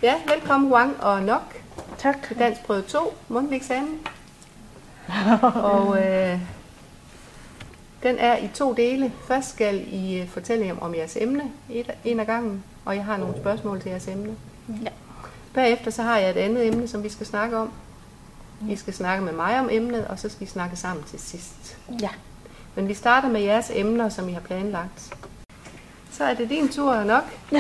Ja, velkommen Wang og Nok. Tak. Til danskprøve 2, mundtlig eksamen. Og den er i 2 dele. Først skal I fortælle om jeres emne, en af gangen, og jeg har nogle spørgsmål til jeres emne. Ja. Bagefter så har jeg et andet emne, som vi skal snakke om. I skal snakke med mig om emnet, og så skal I snakke sammen til sidst. Ja. Men vi starter med jeres emner, som I har planlagt. Så er det din tur, Nok. Ja.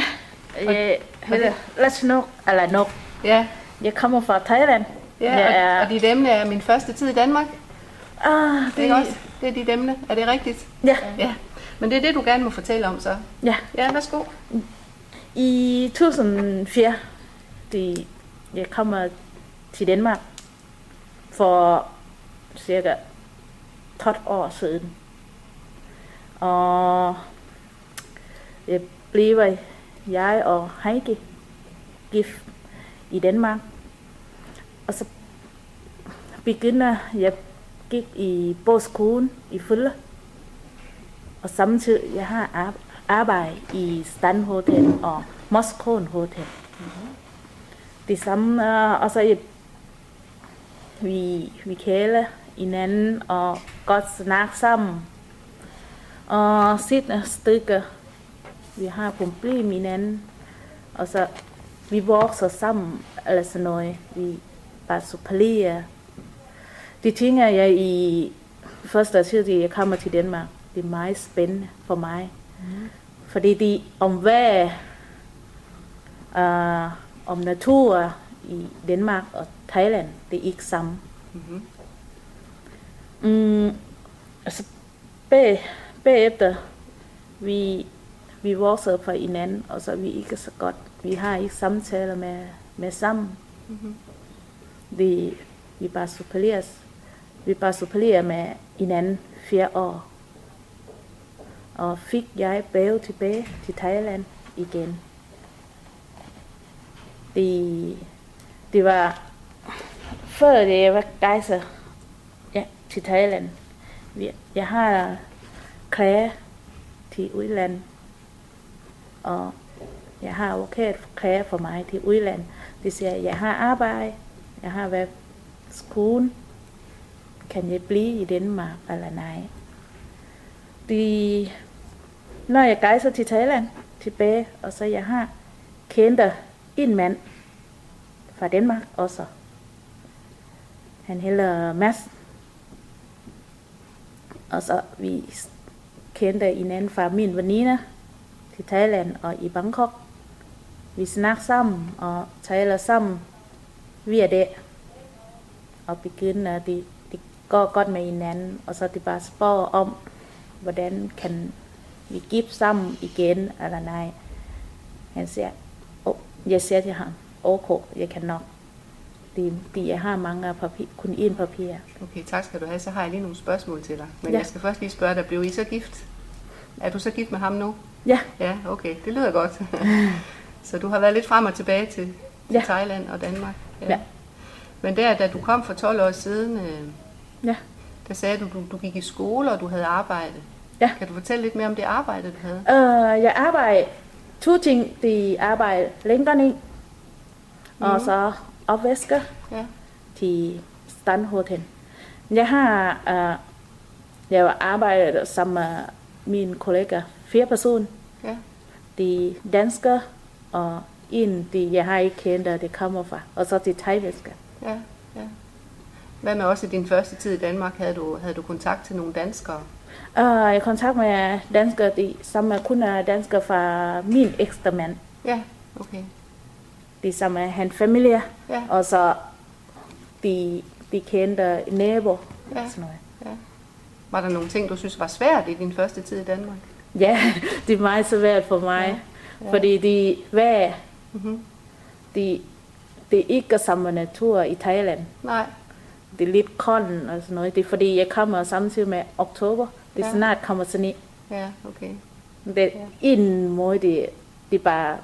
Nok. Ja. Jeg kommer fra Thailand. Ja, og dit emne er min første tid i Danmark. Det er også. Det er dit emne. Er det rigtigt? Ja. Ja. Men det er det, du gerne må fortælle om så. Ja. Ja, værsgo. I 2004, jeg kommer til Danmark for cirka 12 år siden. Og jeg og Heike gift i Danmark. Og så begynder jeg gik i bådskolen i Følle. Og samtidig jeg har arbejdet i Stan Hotel og Moskron Hotel. Det samme, og så vi kælder hinanden og godt snakke sammen. Og sidste stykke, vi har problem med hinanden, og så vi vokser sammen, eller sådan noget. Vi bare supplerer. De ting, jeg i første tid, jeg kommer til Danmark, det er meget spændende for mig. Fordi de om natur i Danmark og Thailand, det er ikke samme. Altså bagefter, vi vokser fra hinanden, og så er vi ikke så godt. Vi har ikke samtaler med sammen. Vi bare supplerer med hinanden 4 år. Og fik jeg bage tilbage til Thailand igen. Det var før jeg var gejser til Thailand. Jeg har klæder til udlandet, og jeg har advokat klæder for mig til udlandet. Det siger, at jeg har arbejde, jeg har været skole, kan jeg blive i Danmark eller nej. Når jeg rejser til Thailand tilbage, og så jeg har kendt en mand fra Danmark også. Han hedder Mads. Og så vi kendte hinanden fra min veninde til Thailand og i Bangkok. Vi snakker sammen og taler sammen via det. Og begynder det går godt med hinanden, og så det bare spørger om, hvordan kan vi gifte sammen igen eller nej. Han siger, jeg siger til ham, okay, jeg kan nok. Jeg har mange papir, kun én papir. Okay, tak skal du have. Så har jeg lige nogle spørgsmål til dig. Men jeg skal først lige spørge dig, blev I så gift? Er du så gift med ham nu? Ja. Ja, okay, det lyder godt. Så du har været lidt frem og tilbage til Thailand og Danmark? Ja. Men da du kom for 12 år siden, der sagde du gik i skole, og du havde arbejde. Ja. Kan du fortælle lidt mere om det arbejde, du havde? Jeg arbejdede 2 ting. De arbejdede længere og så opvasker til Stan Hotel. Jeg har arbejdet sammen med mine kollegaer, 4 personer. Ja. De danskere, og jeg har ikke kendt, det kommer fra, og så de thailandske. Ja. Hvad med også i din første tid i Danmark? Havde du kontakt til nogle danskere? Jeg kontakt med danskere, som kun er danskere fra min eksmand. Ja, okay. De som er hans familie, og så de kendte nabo. Sådan noget. Ja. Var der nogle ting, du synes var svært i din første tid i Danmark? Ja, det er meget svært for mig, fordi det er ikke samme natur i Thailand. Nej. Det er lidt koldt og sådan noget. Det er fordi, jeg kommer samtidig med oktober. Det er snart kommer sne. Ja, okay. En måde, det er bare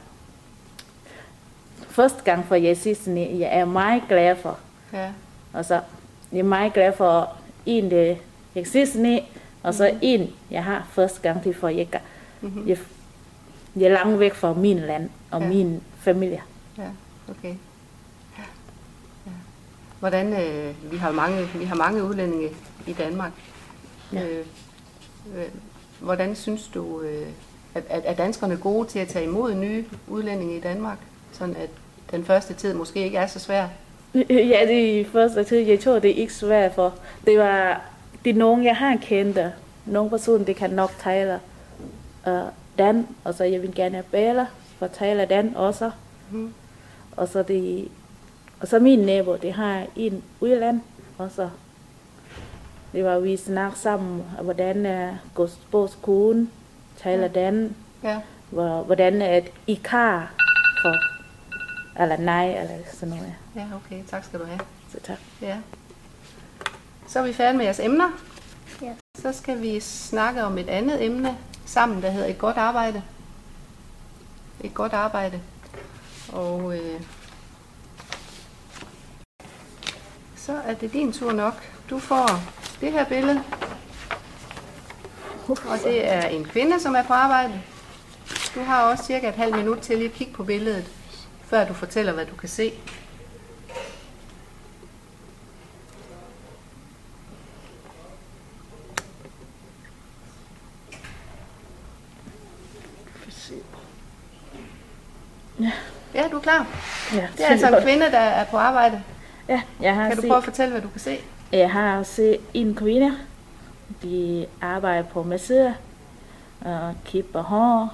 første gang for jeg siger sne. Jeg er meget glad for. Ja. Og så jeg er meget glad for det jeg siger sne, og så jeg har første gang til for jeg er langt væk fra min land og min familie. Ja, okay. okay. Ja. Hvordan, vi har mange udlændinge i Danmark. Ja. Hvordan synes du, at danskerne er gode til at tage imod nye udlændinge i Danmark? Sådan at den første tid måske ikke er så svær? Ja, det første tid, jeg tror, det er ikke svært for. Det er nogen, jeg har kendt. Nogle personer, det kan nok tale dan, og så jeg vil gerne bede for at tale dan også. Mm. Og så min nabo, det har en udland også. Det var, vi snakke sammen, hvordan gå på skolen, tale dan, hvordan I kar for, eller nej, eller sådan noget. Ja, okay. Tak skal du have. Så tak. Ja. Så er vi færdige med jeres emner. Ja. Så skal vi snakke om et andet emne sammen, der hedder et godt arbejde. Et godt arbejde. Og så er det din tur nok. Du får det her billede. Og det er en kvinde, som er på arbejde. Du har også cirka et halvt minut til lige at kigge på billedet, før du fortæller, hvad du kan se. Ja, du er klar? Ja, Det er altså en kvinde, der er på arbejde. Ja, Kan du prøve at fortælle, hvad du kan se? Jeg har set en kvinde, de arbejder på massør, og klipper hår,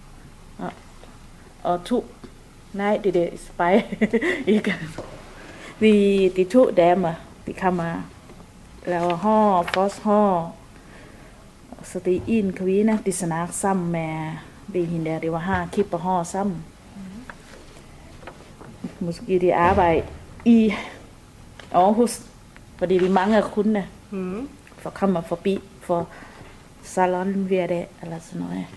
og nej, det er spejl, ikke. De to damer, de kommer laver hår, foshår, og så det er en kvinde, de snakker sammen med det hende der, det var her, klipper hår sammen. Måske de arbejder i Aarhus, fordi de mange kunder for kommer forbi for salon hver dag eller sådan noget.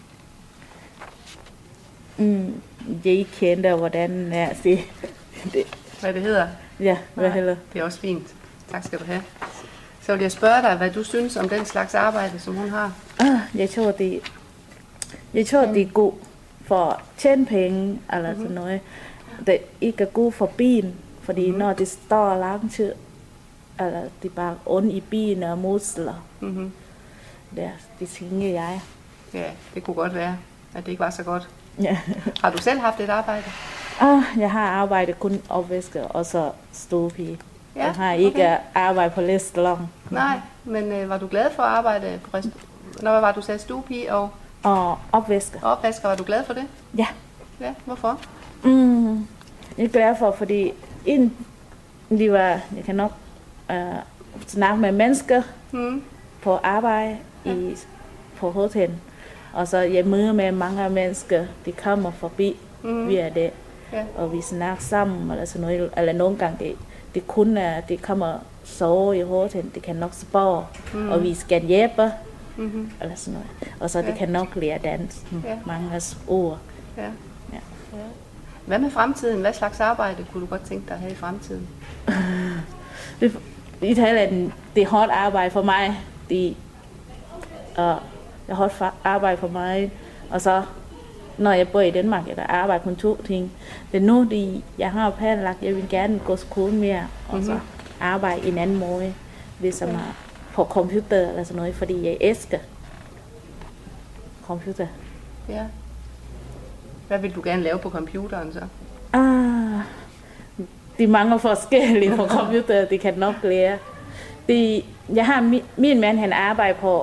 Jeg kender hvordan det. Hvad det hedder? Ja, hvad hedder? Det er også fint. Tak skal du have. Så vil jeg spørge dig, hvad du synes om den slags arbejde, som hun har. Jeg tror det er god for at tjene penge eller sådan noget. Det ikke er god for bilen, fordi når det står lang tid, eller det er bare ondt i bilen og muskler. Det tænker jeg. Ja, det kunne godt være, at det ikke var så godt. Ja. Har du selv haft et arbejde? Jeg har arbejdet kun opvasker og så stuepige. Ja, jeg har ikke arbejdet på restaurant. Nej, men var du glad for at arbejde på Når var du sagde stuepige og opvasker. Opvasker, var du glad for det? Ja. Ja, hvorfor? Jeg er glad for, fordi jeg kan nok snakke med mennesker på arbejde på hotellet. Og så jeg møder med mange mennesker, de kommer forbi via det. Ja. Og vi snakker sammen, eller sådan noget. Eller nogle gange, de kommer sove i hotellet, de kan nok spørge, og vi skal hjælpe, eller sådan noget. Og så de kan nok lære dansk, mange ord. Ja. Hvad med fremtiden? Hvad slags arbejde kunne du godt tænke dig at have i fremtiden? I Thailand, det er hårdt arbejde for mig. Det er hårdt arbejde for mig. Og så, når jeg bor i Danmark, jeg arbejder på 2 ting. Det er nu, jeg har planlagt, jeg vil gerne gå skole mere, og så arbejde i en anden måde, ligesom på computer eller sådan noget, fordi jeg elsker computer. Ja. Hvad vil du gerne lave på computeren så? De mange forskellige på computer, det kan nok lære. Jeg har min mand, han arbejder på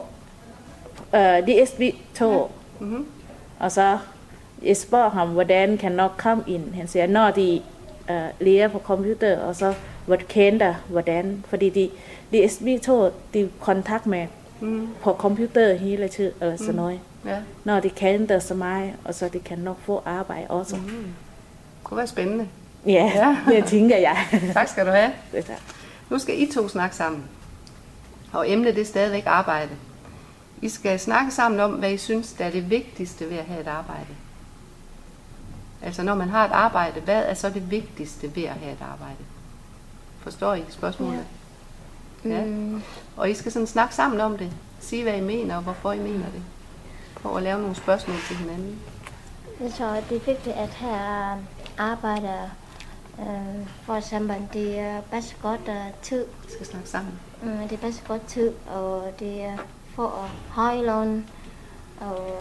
DSB-tog. Og så jeg spørger ham, hvordan kan nok komme ind. Han siger, når de lærer på computer, og så hvordan, fordi DSB-tog, de kontakt med på computer hele tiden, eller sådan noget. Ja. Når de kender så meget, og så de kan nok få arbejde også. Det kunne være spændende. Ja, det tænker jeg. Tak skal du have. Det tak. Nu skal I to snakke sammen. Og emnet det er stadigvæk arbejde. I skal snakke sammen om, hvad I synes, der er det vigtigste ved at have et arbejde. Altså når man har et arbejde, hvad er så det vigtigste ved at have et arbejde? Forstår I spørgsmålet? Ja. Og I skal sådan snakke sammen om det. Sige, hvad I mener, og hvorfor I mener det. Prøv at lave nogle spørgsmål til hinanden. Jeg tror, det er vigtigt at have arbejde For eksempel, de passer godt tid. Skal snakke sammen. De passer godt tid, og de får høj løn, og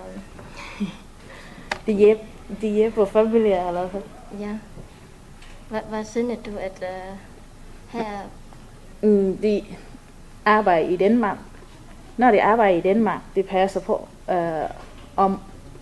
De hjælper familier eller hvad? ja. Hvad synes du, at her... De arbejder i Danmark. Når de arbejder i Danmark, de passer på, om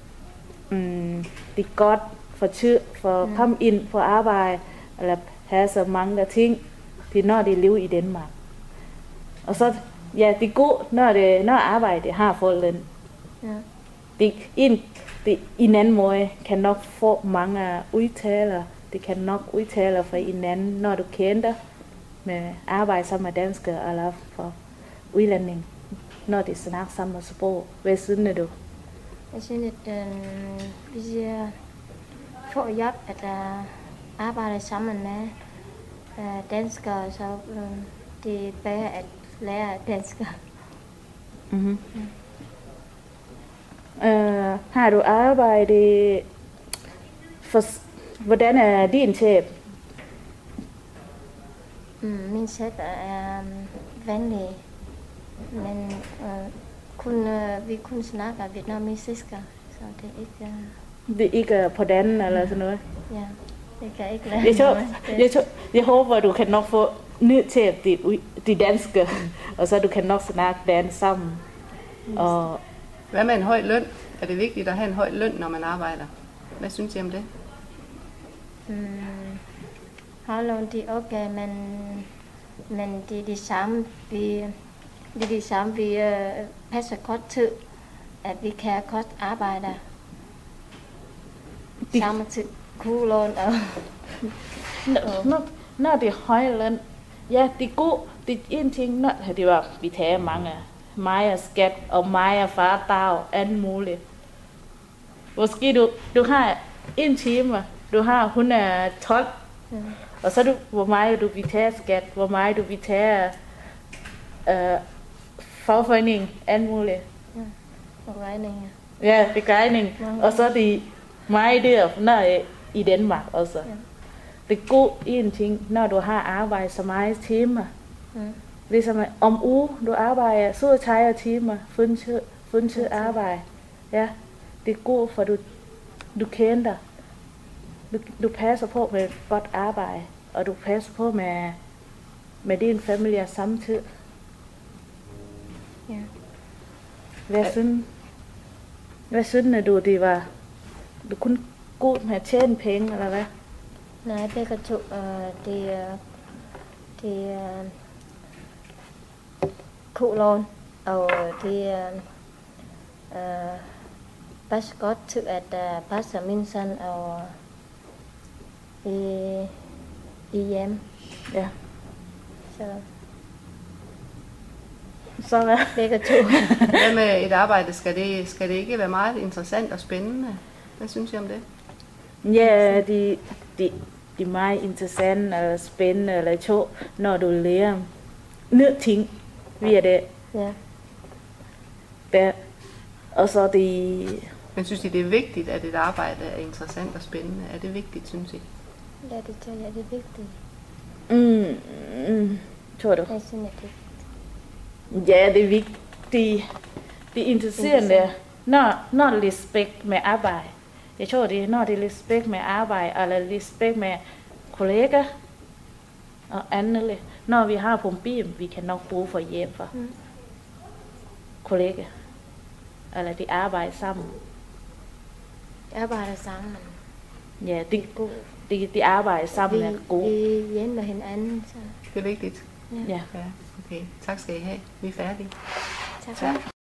de godt får tid for at komme ind på arbejde, eller passer mange ting, når de lever i Danmark. Og så, ja, det er godt, når arbejde har fået løn. Ja. Det i en anden måde kan nok få mange udtaler. Det kan nok udtale fra hinanden, når du kender med arbejde sammen med danskere eller for udlænding, når de snakker samme sprog. Hvad synes du? Jeg synes, at hvis jeg får job, at arbejde sammen med danskere, så det er bedre at lære danskere. Mm-hmm. Har du arbejdet for... Hvordan er din chef? Min chef er venlig, men vi kun snakker vietnamesisk, så det er ikke... Det er ikke på den eller sådan noget? Ja, det kan ikke lære jeg håber, du kan nok få ny chef de danske, og så du kan nok snakke dansk sammen. Og hvad med en høj løn? Er det vigtigt at have en høj løn, når man arbejder? Hvad synes I om det? Højløn, det er okay, men det er det samme. Vi passer kort tid, at vi kan godt arbejde samme tid. Kuglån og... Når det er høj løn, ja, det er god. Det er en ting, når det var, vi tager mange Maja skat og Maja fardag, alt muligt. Måske du har en time, du har 112, og så du, hvor meget du vil tage skat, hvor meget du vil tage fagforening, alt muligt. Ja, og regninger. Ja, regning. Og så er det meget der, når i Danmark også. Ja. Det er god en ting, når du har arbejdet så meget timer. Ligesom om uge, du arbejder 37 timer, fuldtid arbejde. Ja, det er godt, for du kender. Du passer på med godt arbejde, og du passer på med din familie samtidig. Ja. Hvad synes du, det var? Du kunne godt med at tjene penge, eller hvad? Nej, begge to, det er kuglån, og det er passer godt til at passe min søn og i hjem. Ja. Så hvad? Begge to. Hvad med et arbejde? Skal det ikke være meget interessant og spændende? Hvad synes I om det? Ja, det er meget interessant og spændende eller sjovt, når du lærer nye ting via det. Ja. Og så det... Men synes I, det er vigtigt, at et arbejde er interessant og spændende? Er det vigtigt, synes I? Ja, det tror jeg, det er vigtigt. Tror du? Jeg synes, det er vigtigt. Ja, det er vigtigt. Det er interesserende, når det er respekt med arbejde. Jeg tror, det er, når det er respekt med arbejde, eller respekt med kollegaer og andet. Når vi har på en bil, vi kan nok bruge for hjælp for kollegaer. Eller de arbejder sammen. De arbejder sammen. Ja, de arbejder sammen er gode. Vi hjælper hinanden. Så. Det er vigtigt? Ja. Okay, tak skal I have. Vi er færdige. Tak.